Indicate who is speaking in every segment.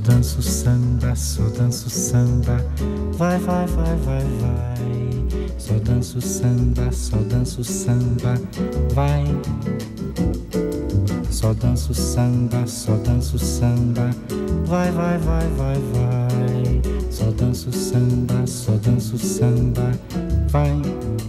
Speaker 1: danço samba, só danço samba. Vai, vai, vai, vai, vai. Só danço samba, só danço samba. Vai. Só danço samba, só danço samba. Vai, vai, vai, vai, vai. Só danço samba, só danço samba. Vai.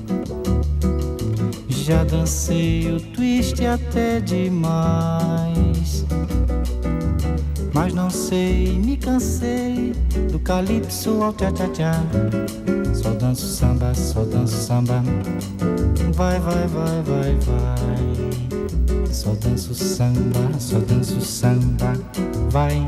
Speaker 1: Já dancei o twist até demais, mas não sei, me cansei do calypso ao tchá-tchá-tchá. Só danço samba, só danço samba. Vai, vai, vai, vai, vai. Só danço samba, só danço samba. Vai.